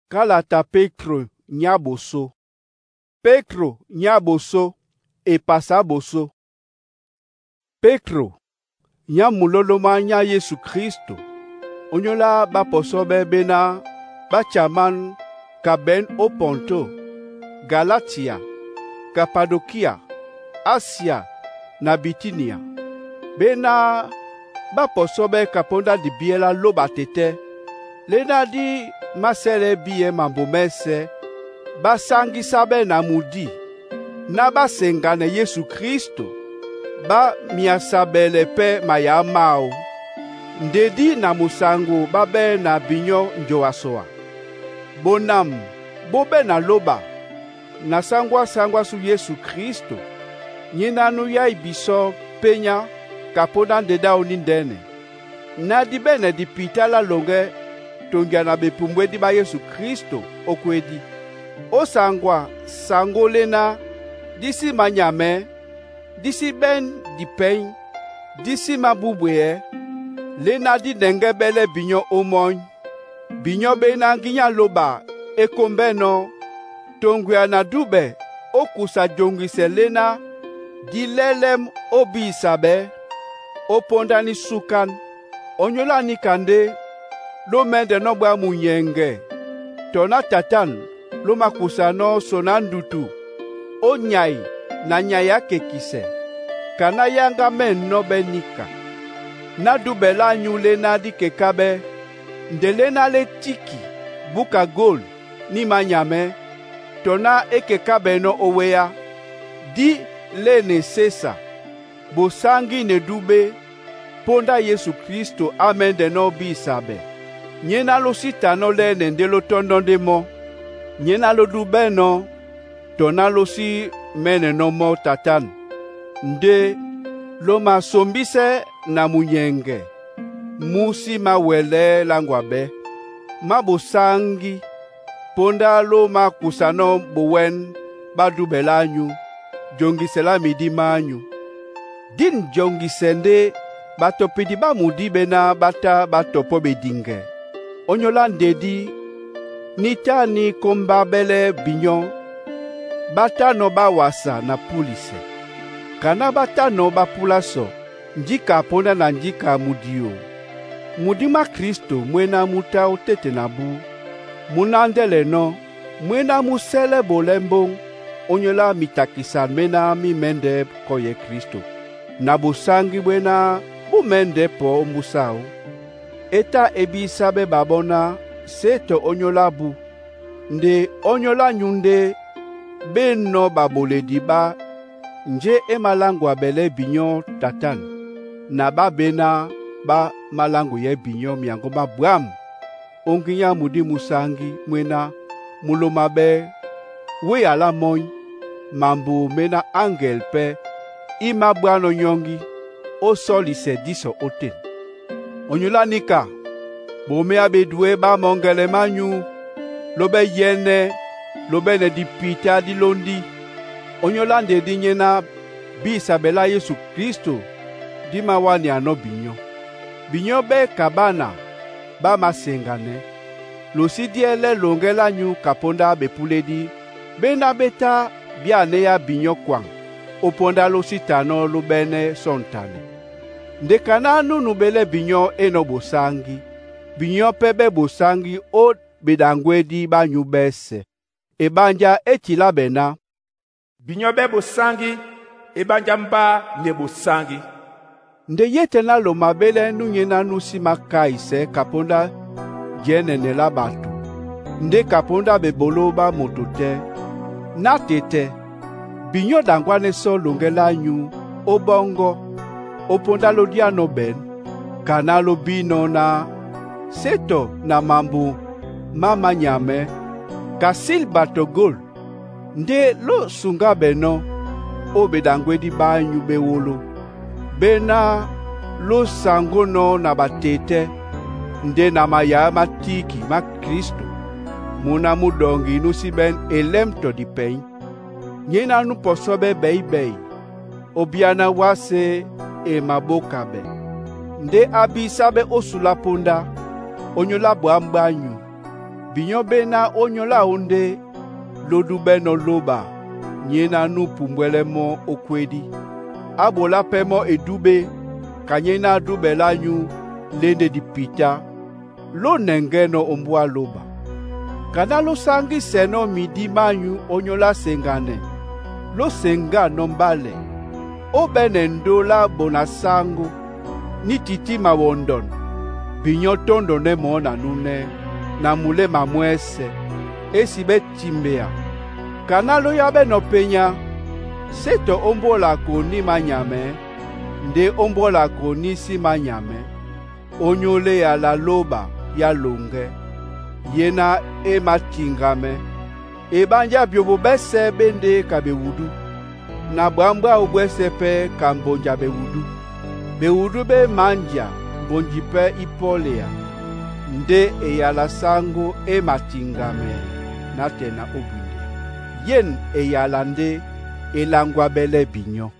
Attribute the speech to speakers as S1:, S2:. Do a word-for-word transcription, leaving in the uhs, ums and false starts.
S1: Kalata Petro nyaboso. Petro nyaboso e pasa boso. Petro nyamuloloma nya Yesu Kristo. Onyola ba posobe bena ba chaman ka ben o Ponto, Galatia, Kapadokia, Asia na Bitinia. Bena ba posobe kaponda di biela loba tete. Lena di masele biye mambomese ba sangi sabe na mudi. Na ba sengane Yesu Kristo. Ba miasabele pe maya mao. Ndedi na musango babe na binyo njoasoa. Bonam, bobe na loba. Na sangwa sangwa su Yesu Kristo. Nyina nu ya ibiso penya kapodan deda onindene. Na di bene di pitala longe tongia na bepumbwe di ba Yesu Kristo okwedi. O sangwa sangolena disi manyame. Disi ben di pen, disi mabubwe, lena di dengebele binyo omon, binyo bena ginya loba, ekombeno, tongwe na dube, okusa jongise lena, di lelem obi isabe, oponda ni sukan, onyola ni kande, lo mende no bwa munyenge, tona tatan, lo makusa no sonandutu, onyai, na nyaya kekise kana yanga men no benika na dubela nyule na di kekabe ndele na le tiki buka gold ni manyame tona ekekabe no oweya di le ne sesa bosangi ne dube ponda Yesu Kristo amen de no bisabe nyena lo sita no le ne ndelo tondonde mo nyena lo dube no tona lo si mene no mo tatan nde lo ma sombise na munyenge musi mawele langwabe mabosangi ponda lo ma kusano bowen badubelanyu jongisela midi manyu din jongisende batopidi ba mudi bena bata batopo bedinge onyolande nita ni kombabele binyon bata no ba wasa na pulise. Kana bata no ba pulaso, njika ponda na njika mudio. Mudima Kristo mwena muta otete na bu. Munandele no, mwena musele bolembong, onyola mitakisan mena mi mende koye Kristo. Na busangi mwena bu mende po mbusao. Eta ebi sabe babona, seto onyola bu. Nde onyola nyunde, ben no babole diba nje e malangu abele binyo tatan na ba bena ba malangu ye binyo miango ba bram onginya mudi musangi mwena mulomabe we ala moy mambu mena angel pe ima bwano nyongi o soli se diso oten onyula nika bome abedwe ba mongele manyu lobe yene lobene di pita di londi onyolande di nyena bi sabela Yesu Kristo di mawani ano binyo binyo be kabana ba masengane losi diele longela nyu kaponda bepuledi bena beta biane ya binyo kwang oponda losi tano lobene sontane ndekana nunu bele binyo eno bosangi binyo pebe bosangi o bedangwedi ba nyubese ebanja etila bena
S2: binyobe bosangi ebanja mba ne bosangi
S1: nde yete na lo mabele nunye na nusi makaise kaponda jene ne la batu nde kaponda bebolo ba motote na tete binyo dangwane so longela nyu obongo oponda lo diano ben kana lo bino na seto na mambu mama nyame kasil batogol nde lo sunga beno obedangwedi banyu bewolo bena lo sangono na batete nde na maya matiki ma Kristo muna mudongi nusi ben elemto di pen nyena nu posobe beibei obiana wase e mabokabe nde abisabe osula ponda onyola bwambanyu Binyo bena onyola onde lodu beno loba nyena nu pumbwele mo okwedi. Abola pemo edube kanyena dube lanyu lende di pita lo nengeno ombwa loba. Kana lo sangi seno midi manyu onyola sengane lo senga nombale o benendo la bonasango ni titi mawondon binyo tondo ne mona nune na mule mamwese esibe timbea. Kana lo yabe no penya seto ombola koni manyame nde ombola koni si manyame onyole ya la loba ya longe yena e matingame e banja biobo bese bende kabe wudu na bwambwa ubwese pe kambonja be wudu be wudu be manja bonji pe ipolea nde e ya la sango e matingame na tena obunde yen e ya lande e langwa bele binyo.